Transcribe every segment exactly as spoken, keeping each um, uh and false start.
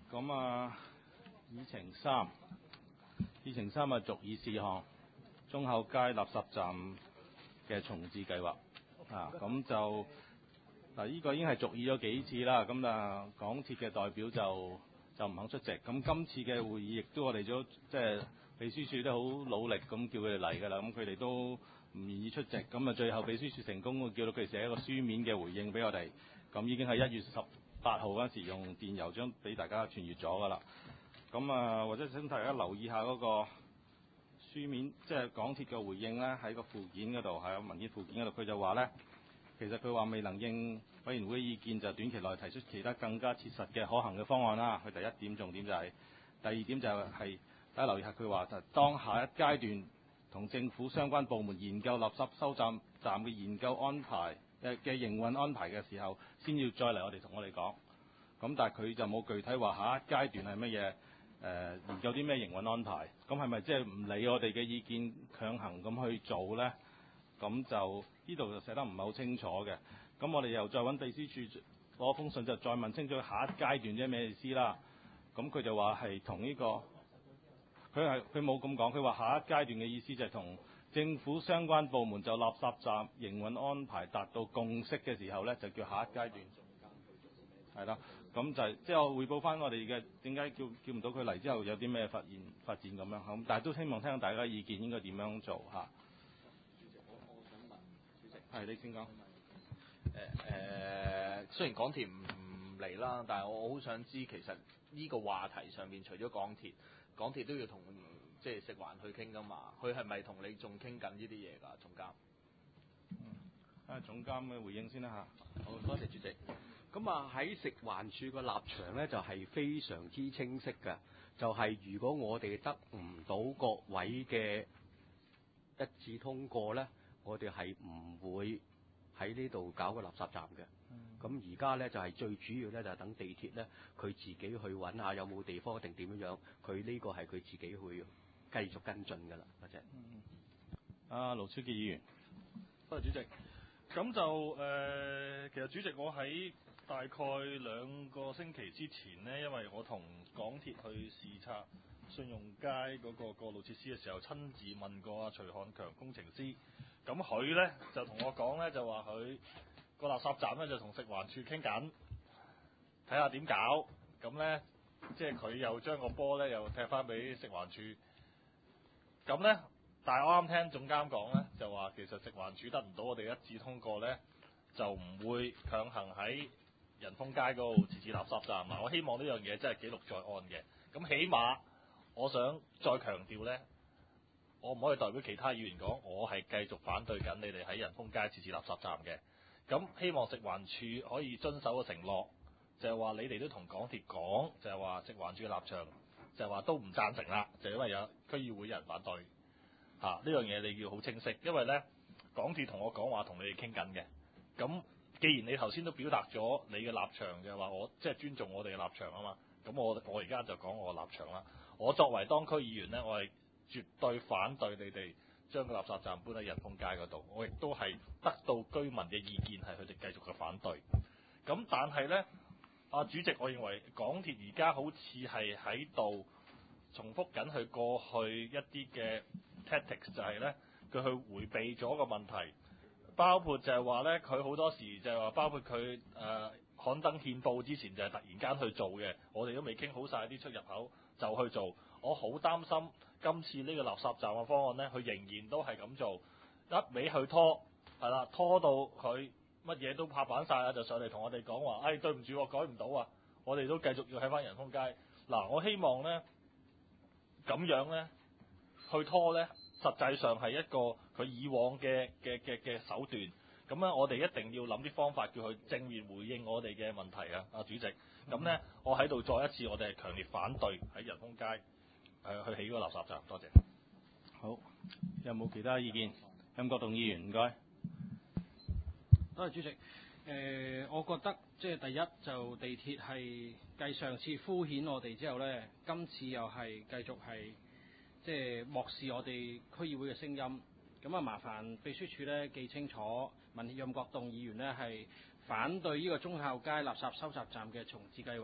咁啊，議程三，議程三啊，續議事項，忠孝街垃圾站嘅重置計劃啊，咁就嗱，呢個已經係續議咗幾次啦。咁啊，港鐵嘅代表就就唔肯出席。咁今次嘅會議亦都我哋都即係秘書處都好努力咁叫佢哋嚟㗎啦。咁佢哋都唔願意出席。咁啊，最後秘書處成功叫到佢哋寫一個書面嘅回應俾我哋。咁已經係一月十八號嗰陣時用電郵將俾大家傳閱咗㗎啦。咁啊，或者請大家留意下嗰個書面，即係港鐵嘅回應咧，喺個附件嗰度，喺文件附件嗰度，佢就話咧，其實佢話未能應委員會意見，就短期內提出其他更加切實嘅可行嘅方案啦。佢第一點重點就係、是，第二點就係、是、大家留意下，佢話就當下一階段同政府相關部門研究垃圾收集站嘅研究安排嘅嘅營運安排嘅時候，先要再嚟我哋同我哋講。咁但係佢就冇具體話下一階段係乜嘢，誒、呃、研究啲咩營運安排。咁係咪即係唔理我哋嘅意見強行咁去做呢？咁就呢度就寫得唔係好清楚嘅。咁我哋又再揾秘書處攞封信，就再問清楚下一階段即係咩意思啦。咁佢就話係同呢個，佢係佢冇咁講，佢話下一階段嘅意思就係同政府相關部門就垃圾站營運安排達到共識嘅時候呢，就叫下一階段。係啦，咁就係即係我匯報翻我哋嘅點解叫叫唔到佢嚟之後有啲咩發現發展咁樣咁，但係都希望聽到大家意見應該點樣做嚇。 主席，我我想問主席， 係你先講。 誒誒，雖然港鐵唔唔嚟啦，但係我好想知其實呢個話題上面除咗港鐵，港鐵都要同即係食環去傾㗎嘛？佢係咪同你仲傾緊呢啲嘢㗎，總監？ 嗯，啊總監嘅回應先啦嚇。 好，多謝主席。 咁啊喺食環署個立場咧就係、是、非常之清晰嘅，就係、是、如果我哋得唔到各位嘅一致通過咧，我哋係唔會喺呢度搞個垃圾站嘅。咁而家咧就係、是、最主要咧就係、是、等地鐵咧佢自己去揾下有冇地方定點樣樣，佢呢個係佢自己去繼續跟進㗎啦，或者。 嗯。啊，盧超傑議員。 多謝主席。咁就誒、呃，其實主席我喺大概兩個星期之前呢，因為我同港鐵去視察信用街嗰個過路設施嘅時候，親自問過阿徐漢強工程師，咁佢呢就同我講呢，就話佢個垃圾站呢就同食環署傾緊，睇下點搞，咁呢，即係佢又將個波呢又踢翻俾食環署，咁呢，但係我啱聽總監講呢，就話其實食環署得唔到我哋一致通過呢，就唔會強行喺仁豐街嗰度設置垃圾站。嗱，我希望呢樣嘢真係記錄在案嘅。咁起碼我想再強調呢，我唔可以代表其他議員講，我係繼續反對緊你哋喺仁豐街設置垃圾站嘅。咁希望食環署可以遵守個承諾，就係話你哋都同港鐵講，就係話食環署嘅立場，就係話都唔贊成啦，就因為有區議會人反對。嚇、啊，呢樣嘢你要好清晰，因為呢，港鐵同我講話同你哋傾緊嘅。咁既然你頭先都表達咗你嘅立場，就係話我即係尊重我哋嘅立場啊嘛，咁我我而家就講我嘅立場啦。我作為當區議員呢，我係絕對反對你哋將個垃圾站搬喺仁豐街嗰度。我亦都係得到居民嘅意見，係佢哋繼續嘅反對。咁但係呢，啊主席，我認為港鐵而家好似係喺度重複緊佢過去一啲嘅 tactics， 就係呢，佢去迴避咗個問題。包括就係話呢，佢好多時就係話，包括佢誒、呃、刊登憲報之前就係突然間去做嘅，我哋都未傾好晒啲出入口就去做。我好擔心今次呢個垃圾站嘅方案呢，佢仍然都係咁做，一味去拖，係啦，拖到佢乜嘢都拍板晒啦，就上嚟同我哋講話，哎對唔住，我改唔到啊，我哋都繼續要喺翻仁豐街。嗱，我希望呢，咁樣呢，去拖呢，實際上係一個佢以往嘅嘅嘅嘅手段，咁咧我哋一定要諗啲方法叫佢正面回應我哋嘅問題啊！啊主席，咁咧我喺度再一次，我哋係強烈反對喺仁豐街誒、呃、去起嗰個垃圾站。多謝。 好，有冇其他意見？任國棟議員，唔該。 多謝主席。誒、呃，我覺得即係第一就地鐵係繼上次敷衍我哋之後咧，今次又係繼續係。即係漠視我哋區議會嘅聲音，咁啊麻煩秘書處咧記清楚，民協任國棟議員呢係反對呢個忠孝街垃圾收集站嘅重置計劃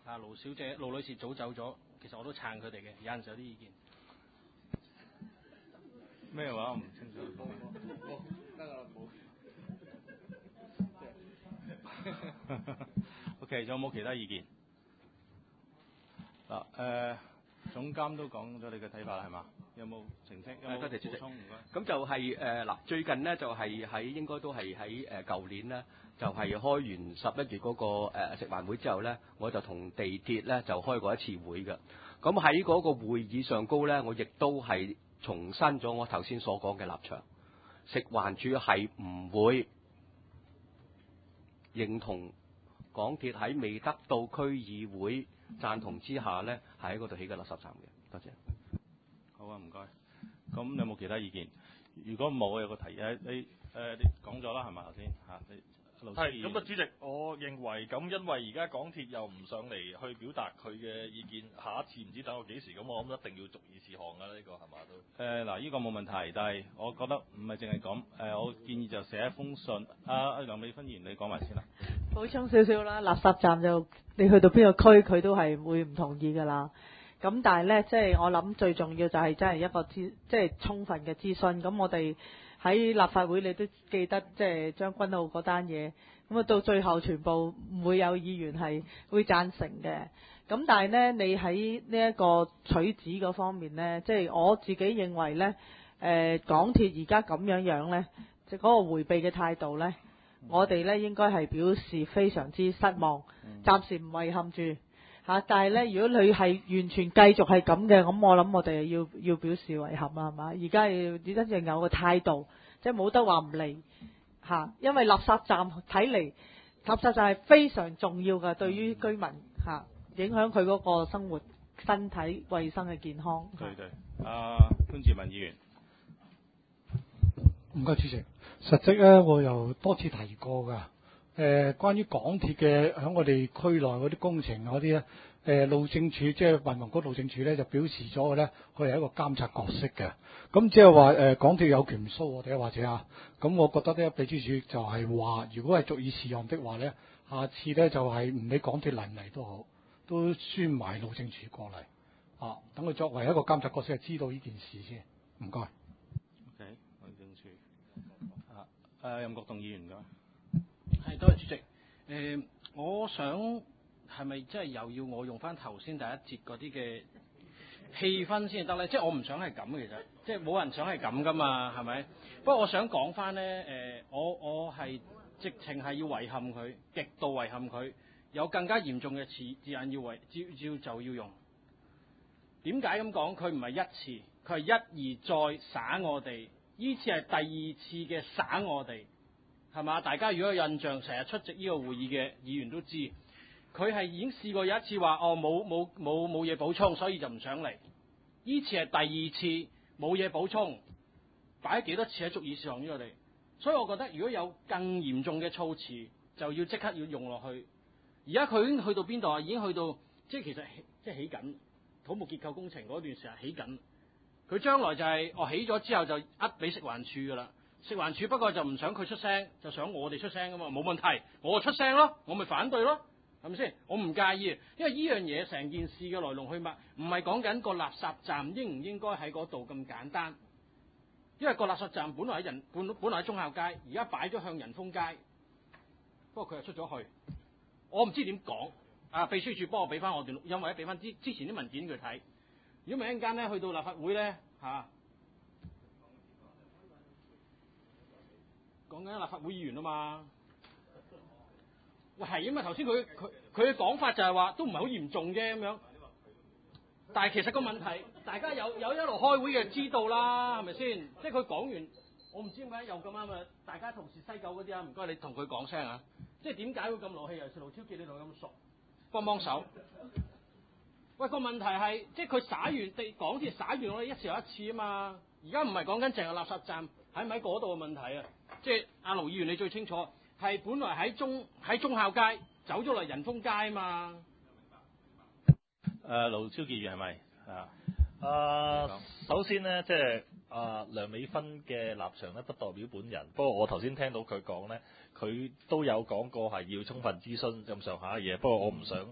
啊盧小姐、盧女士早走咗，其實我都撐佢哋嘅，有陣時有啲意見。 咩話？我唔清楚。 得啦，冇。 OK， 仲有冇其他意見？嗱，誒總監都講咗你嘅睇法啦，係嘛？有冇澄清？有冇多謝主席補充？唔該。 咁就係誒嗱，最近呢，就係喺應該都係喺誒舊年呢，就係開完十一月嗰個誒食環會之後呢，我就同地鐵呢就開過一次會嘅。咁喺嗰個會議上高呢，我亦都係重申咗我頭先所講嘅立場。食環署係唔會認同港鐵喺未得到區議會贊同之下呢，係喺嗰度起個垃圾站嘅。多謝。 好啊，唔該。咁有冇其他意見？如果冇，有個提議，你誒、呃、你講咗啦，係咪頭先嚇？你係咁啊，主席，我認為咁，因為而家港鐵又唔上嚟去表達佢嘅意見，下一次唔知等到幾時，咁我諗一定要逐議事項㗎啦，呢、這個係嘛都。 誒嗱，呢個冇問題，但係我覺得唔係淨係咁。誒、呃，我建議就寫一封信。阿、啊、阿梁美芬議員，你講埋先啦。 補充少少啦，垃圾站就你去到邊個區，佢都係會唔同意㗎啦。咁但係呢，即係我諗最重要就係真係一個諮，即係充分嘅諮詢。咁我哋喺立法會，你都記得即係將軍澳嗰單嘢。咁啊，到最後全部唔會有議員係會贊成嘅。咁但係呢，你喺呢一個取址嗰方面呢，即係我自己認為呢，誒港鐵而家咁樣樣呢，即係嗰個迴避嘅態度呢，我哋呢應該係表示非常之失望，暫時唔遺憾住。嚇！但係咧，如果你係完全繼續係咁嘅，咁我諗我哋要要表示遺憾啦，係嘛？而家要真正有個態度，即係冇得話唔嚟嚇，因為垃圾站睇嚟，垃圾站係非常重要嘅，對於居民嚇，影響佢嗰個生活、身體、衞生嘅健康。 對對，阿潘志文議員， 唔該主席，實際咧我又多次提過㗎。誒、呃，關於港鐵嘅喺我哋區內嗰啲工程嗰啲咧，誒、呃、路政署即係運房局路政署咧就表示咗嘅咧，佢係一個監察角色嘅。咁即係話誒港鐵有權騷我哋或者啊，咁我覺得咧秘書處就係話，如果係逐議事項的話咧，下次咧就係唔理港鐵嚟唔嚟都好，都宣埋路政署過嚟啊，等佢作為一個監察角色係知道呢件事先。唔該。 OK， 路政署啊，誒任國棟議員㗎。 係，多謝主席。誒、呃，我想係咪即係又要我用翻頭先第一節嗰啲嘅氣氛先得咧？即係我唔想係咁嘅，其實即係冇人想係咁噶嘛，係咪？不過我想講翻咧，誒、呃，我我係直情係要遺憾佢，極度遺憾佢，有更加嚴重嘅字字眼要為照照就要用。點解咁講？佢唔係一次，佢係一而再耍我哋，呢次係第二次嘅耍我哋。係嘛？大家如果有印象，成日出席呢個會議嘅議員都知，佢係已經試過有一次話哦冇冇冇冇嘢補充，所以就唔想嚟。呢次係第二次冇嘢補充，擺咗幾多次喺逐議事項呢個地，所以我覺得如果有更嚴重嘅措辭，就要即刻要用落去。而家佢已經去到邊度啊？已經去到即係其實即係起緊土木結構工程嗰段時間起緊，佢將來就係、是、哦起咗之後就呃俾食環署㗎啦。食環署不過就唔想佢出聲，就想我哋出聲㗎嘛，冇問題，我就出聲咯，我咪反對咯，係咪先？我唔介意，因為呢樣嘢成件事嘅來龍去脈，唔係講緊個垃圾站應唔應該喺嗰度咁簡單，因為個垃圾站本來喺人本本來喺忠孝街，而家擺咗向仁豐街，不過佢又出咗去，我唔知點講，啊秘書處幫我俾翻我段錄音，或者俾翻之之前啲文件佢睇，如果唔係一陣間咧去到立法會咧嚇。啊講緊立法會議員啊嘛，喂係啊嘛，頭先佢佢佢嘅講法就係話都唔係好嚴重啫咁樣，但係其實個問題，大家有有一路開會嘅知道啦，係咪先？即係佢講完，我唔知點解又咁啱啊！大家同事西九嗰啲啊，唔該你同佢講聲啊！即係點解會咁勞氣？尤其是盧超傑你同佢咁熟，幫幫手。喂，個問題係，即係佢灑完地港鐵灑完我哋一次又一次啊嘛，而家唔係講緊淨係垃圾站喺唔喺嗰度嘅問題啊！即係阿盧議員，你最清楚，係本來喺中喺忠孝街走咗嚟仁豐街啊嘛。 誒、uh, 盧超傑議員係咪啊？ 啊，首先呢，即係啊梁美芬嘅立場咧，不代表本人。不過我頭先聽到佢講咧，佢都有講過係要充分諮詢咁上下嘅嘢。不過我唔想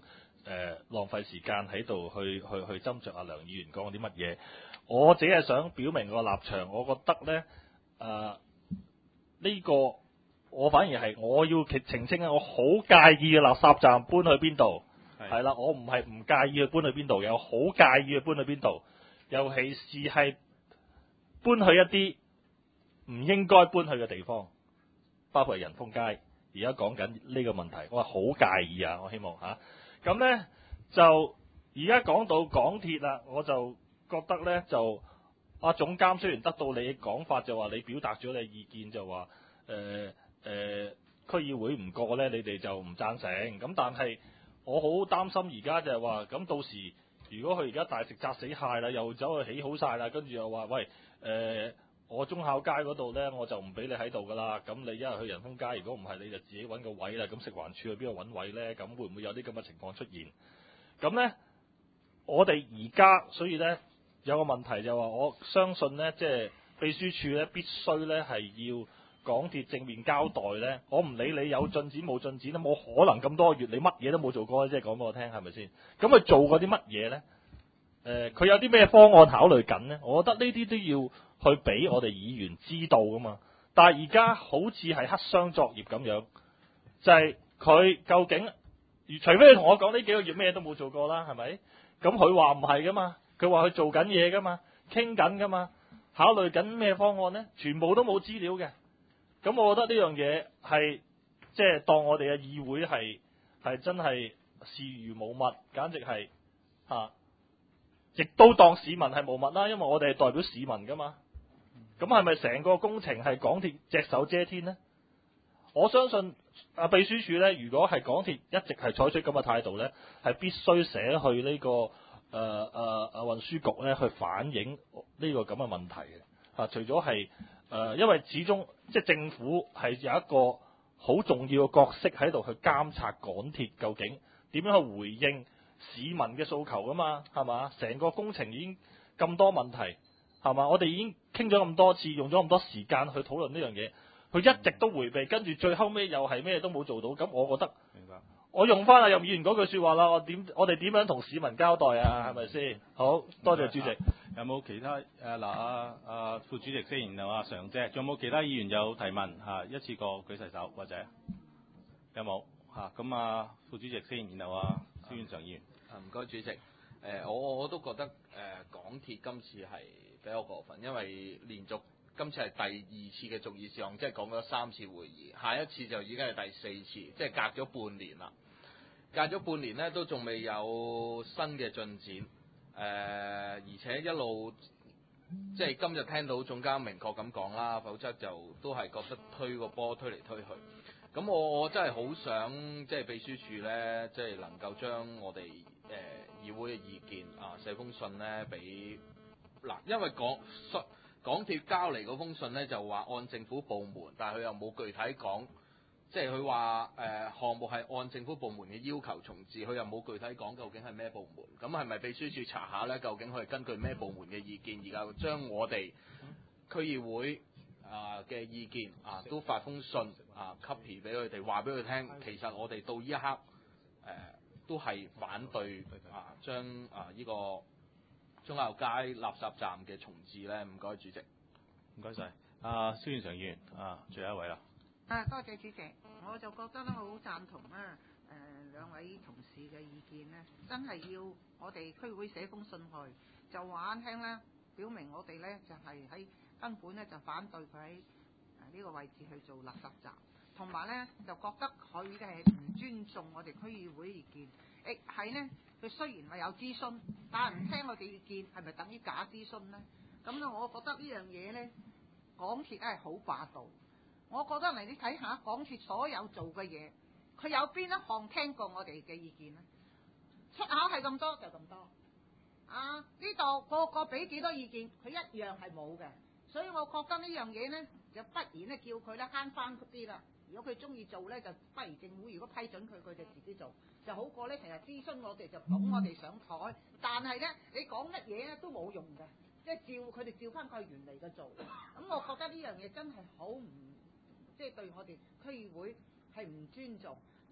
呃、浪費時間喺度去去去斟酌阿梁議員講啲乜嘢。我只係想表明個立場，我覺得咧誒呢個我反而係我要澄清啊，我好介意嘅垃圾站搬去邊度係啦，我唔係唔介意去搬去邊度嘅，我好介意去搬去邊度，尤其是係搬去一啲唔應該搬去嘅地方，包括係仁豐街。而家講緊呢個問題，我係好介意啊！我希望嚇咁咧就而家講到港鐵啦，我就覺得咧就阿總監雖然得到你嘅講法，就話你表達咗你嘅意見，就話誒誒區議會唔過咧，你哋就唔贊成。咁但係我好擔心而家就係話，咁到時如果佢而家大食砸死蟹啦，又走去起好晒啦，跟住又話喂誒。呃我中孝街嗰度呢，我就唔俾你喺度噶啦。咁你一係去仁豐街，如果唔係你就自己揾個位啦。咁食環署去邊度揾位呢？咁會唔會有啲咁嘅情況出現？咁呢，我哋而家所以呢，有個問題就係話，我相信呢，即係秘書處呢必須呢係要港鐵正面交代呢。我唔理你有進展冇進展，都冇可能咁多個月你乜嘢都冇做過，即係講俾我聽係咪先？咁佢做過啲乜嘢呢？誒、呃，佢有啲咩方案考慮緊呢？我覺得呢啲都要去俾我哋議員知道噶嘛。但係而家好似係黑箱作業咁樣，就係、是、佢究竟，除非你同我講呢幾個月咩都冇做過啦，係咪？咁佢話唔係噶嘛，佢話佢做緊嘢噶嘛，傾緊噶嘛，考慮緊咩方案呢？全部都冇資料嘅。咁我覺得呢樣嘢係即係當我哋嘅議會係係真係視如無物，簡直係嚇。啊亦都當市民係無物啦，因為我哋係代表市民噶嘛。咁係咪成個工程係港鐵隻手遮天呢？我相信啊秘書處呢，如果係港鐵一直係採取咁嘅態度呢，係必須寫去呢、這個誒誒誒運輸局呢去反映呢個咁嘅問題嘅。啊，除咗係誒，因為始終即係政府係有一個好重要嘅角色喺度去監察港鐵究竟點樣去回應市民嘅訴求噶嘛，係嘛？成個工程已經咁多問題，係嘛？我哋已經傾咗咁多次，用咗咁多時間去討論呢樣嘢，佢一直都迴避，跟住最後尾又係咩都冇做到。咁我覺得，明白。我用翻阿任議員嗰句説話啦，我點我哋點樣同市民交代啊？係咪先？好多謝主席。 有冇其他誒嗱啊啊副主席先，然後阿常姐，仲有冇其他議員有提問嚇、啊？一次過舉晒手或者有冇嚇？咁啊副主席先，然後啊蕭遠常議員。 啊唔該主席。誒、呃、我我都覺得誒、呃、港鐵今次係比較過分，因為連續今次係第二次嘅續議事項，即係講咗三次會議，下一次就已經係第四次，即係隔咗半年啦。隔咗半年呢，都仲未有新嘅進展。誒、呃，而且一路即係今日聽到總監明確咁講啦，否則就都係覺得推個波推嚟推去。咁我我真係好想即係秘書處呢，即係能夠將我哋誒、呃、議會嘅意見啊寫封信呢俾嗱，因為港港鐵交嚟嗰封信呢，就話按政府部門，但係佢又冇具體講。即係佢話誒項目係按政府部門嘅要求重置，佢又冇具體講究竟係咩部門。咁係咪秘書處查下呢？究竟佢係根據咩部門嘅意見，而家將我哋區議會啊嘅意見啊都發封信啊 copy 俾佢哋，話俾佢聽，其實我哋到呢一刻誒、呃、都係反對啊將啊呢、這個中孝街垃圾站嘅重置呢。唔該主席， 唔該晒。阿蕭遠常議員啊，最後一位啦。 啊，多謝主席，我就覺得咧，我好贊同啦。誒、呃，兩位同事嘅意見咧，真係要我哋區會寫封信去，就話聽咧，表明我哋咧就係、是、喺根本咧就反對佢喺誒呢個位置去做垃圾站，同埋咧就覺得佢嘅係唔尊重我哋區議會意見。亦係呢，佢雖然話有諮詢，但係唔聽我哋意見，係咪等於假諮詢咧？咁咧，我覺得呢樣嘢咧，港鐵係好霸道。我覺得嚟你睇下港鐵所有做嘅嘢，佢有邊一項聽過我哋嘅意見咧？出口係咁多就咁多，啊呢度個個俾幾多意見，佢一樣係冇嘅。所以我覺得呢樣嘢咧，就不如咧叫佢咧慳翻啲啦。如果佢中意做咧，就不如政府如果批准佢，佢就自己做，就好過咧成日諮詢我哋就捧我哋上台。但係咧你講乜嘢咧都冇用嘅，即係照佢哋照翻佢原嚟嘅做。咁我覺得呢樣嘢真係好唔〜即係對我哋區議會係唔尊重，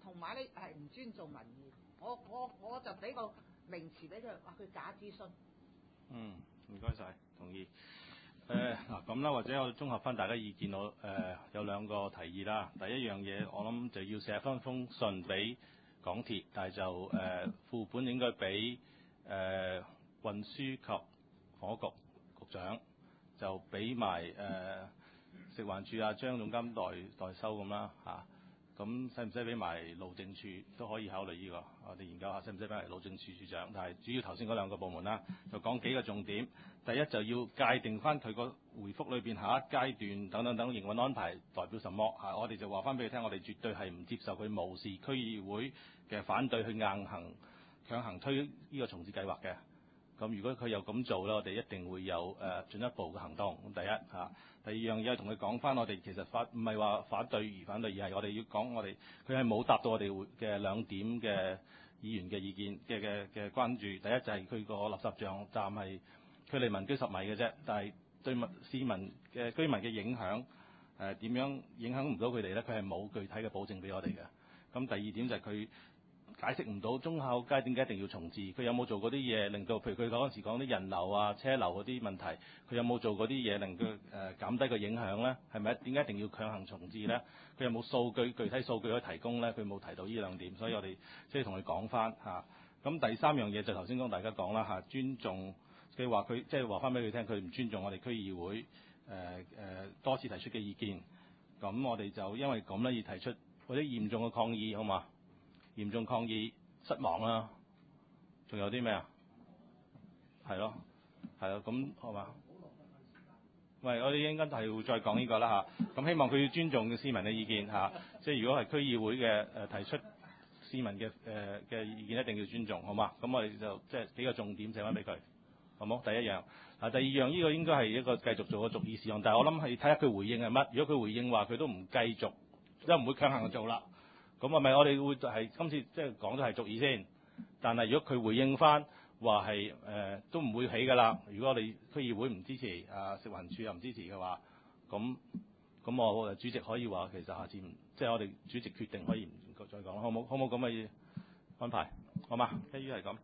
同埋咧係唔尊重民意。我我我就俾個名詞俾佢，話佢假諮詢。 嗯，唔該晒，同意。誒嗱咁啦，或者我綜合翻大家意見，我誒、呃、有兩個提議啦。第一樣嘢，我諗就要寫翻封信俾港鐵，但係就誒副本應該俾誒運輸及房屋局局長，就俾埋誒食環署啊張總監代代收咁啦嚇。咁使唔使俾埋路政署都可以考慮呢、這個？我哋研究下使唔使俾埋路政署署長？但係主要頭先嗰兩個部門啦，就講幾個重點。第一就要界定翻佢個回覆裏邊下一階段等等等營運安排代表什麼嚇。我哋就話翻俾佢聽，我哋絕對係唔接受佢無視區議會嘅反對去硬行強行推呢個重置計劃嘅。咁如果佢又咁做咧，我哋一定會有誒、呃、進一步嘅行動。咁第一嚇、啊，第二樣嘢係同佢講翻，我哋其實反唔係話反對而反對，而係我哋要講我哋佢係冇答到我哋嘅兩點嘅議員嘅意見嘅嘅嘅關注。第一就係佢個垃圾站站係距離民居十米嘅啫，但係對民市民嘅居民嘅影響誒點樣影響唔到佢哋咧？佢係冇具體嘅保證俾我哋嘅。咁第二點就係佢解釋唔到中孝街點解一定要重置，佢有冇做嗰啲嘢令到，譬如佢嗰陣時講啲人流啊、車流嗰啲問題，佢有冇做嗰啲嘢令佢誒減低個影響咧？係咪點解一定要強行重置咧？佢有冇數據具體數據可以提供咧？佢冇提到呢兩點，所以我哋即係同佢講翻嚇。咁、啊、第三樣嘢就頭先講大家講啦嚇，尊重佢話佢即係話翻俾佢聽，佢唔尊重我哋區議會誒誒、呃呃、多次提出嘅意見。咁我哋就因為咁咧而提出或者嚴重嘅抗議，好嘛？嚴重抗議，失望啦，仲有啲咩啊？係咯，係咯，咁好嘛？喂，我哋應該係會再講呢個啦嚇。咁希望佢要尊重市民嘅意見嚇，即係如果係區議會嘅誒提出市民嘅誒嘅意見，一定要尊重，好嘛？咁我哋就即係幾個重點寫翻俾佢，好冇？第一樣，啊第二樣呢個應該係一個繼續做個逐議事項，但係我諗係睇下佢回應係乜。如果佢回應話佢都唔繼續，即係唔會強行做啦。咁係咪我哋會就係今次即係講咗係續議先？但係如果佢回應翻話係誒都唔會起㗎啦。如果我哋區議會唔支持，啊食環署又唔支持嘅話，咁咁我主席可以話其實下次唔即係我哋主席決定可以唔再講，好冇？好冇咁嘅安排？好嘛？一於係咁。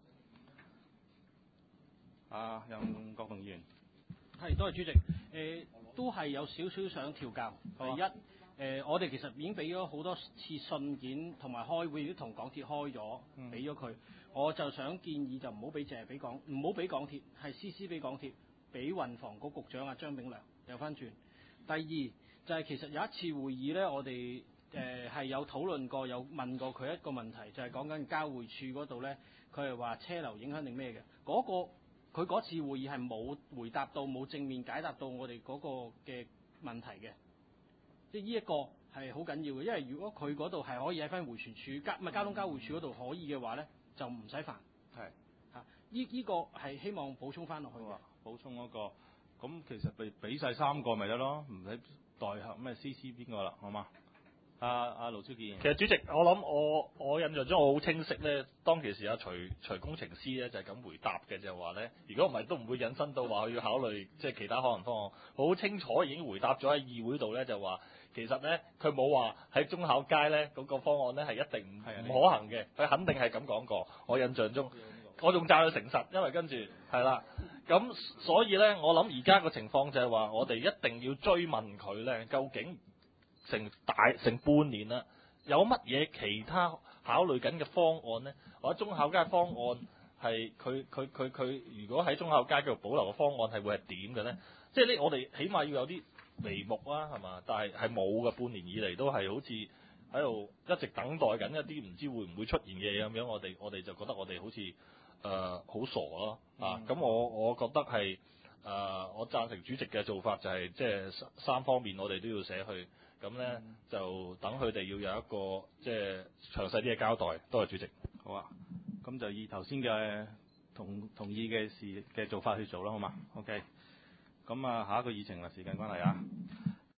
啊，任國棟議員。 係，多謝主席。誒、呃，都係有少少想調教。第一。誒、呃，我哋其實已經俾咗好多次信件，同埋開會都同港鐵開咗，俾咗佢。我就想建議就唔好俾淨係俾港，唔好俾港鐵，係 C C 俾港鐵，俾運房局局長啊張炳良有翻轉。第二就係、是、其實有一次會議咧，我哋誒係有討論過，有問過佢一個問題，就係講緊交匯處嗰度咧，佢係話車流影響定咩嘅？嗰、那個佢嗰次會議係冇回答到，冇正面解答到我哋嗰個嘅問題嘅。即係呢一個係好緊要嘅，因為如果佢嗰度係可以喺翻迴旋處交唔係交通交匯處嗰度可以嘅話咧，就唔使煩。係嚇，依依個係希望補充翻落去嘅。 補充嗰個，咁其實俾俾曬三個咪得咯，唔使代合咩 C C 邊個啦，好嘛？阿阿盧超健。 其實主席，我諗我我印象中我好清晰咧，當其時阿徐徐工程師咧就係咁回答嘅，就係話咧，如果唔係都唔會引申到話要考慮即係其他可能方案。好清楚已經回答咗喺議會度咧，就話。其實咧，佢冇話喺中孝街咧嗰、那個方案咧係一定唔唔可行嘅，佢肯定係咁講過。我印象中，我仲讚佢誠實，因為跟住係啦。咁所以咧，我諗而家個情況就係話，我哋一定要追問佢咧，究竟成大成半年啦，有乜嘢其他考慮緊嘅方案咧？或者中孝街方案係佢佢佢佢，如果喺中孝街繼續保留嘅方案係會係點嘅咧？即係呢，我哋起碼要有啲眉目啊，係嘛？但係係冇嘅，半年以嚟都係好似喺度一直等待緊一啲唔知會唔會出現嘅嘢咁樣，我哋我哋就覺得我哋好似誒好傻咯啊！咁、嗯、我我覺得係誒、呃、我贊成主席嘅做法就係即係三方面我哋都要寫去，咁咧、嗯、就等佢哋要有一個即係詳細啲嘅交代。多謝主席。 好啊，咁就以頭先嘅同同意嘅事嘅做法去做啦，好嘛？OK。咁啊，下一個議程啦，時間關係啊。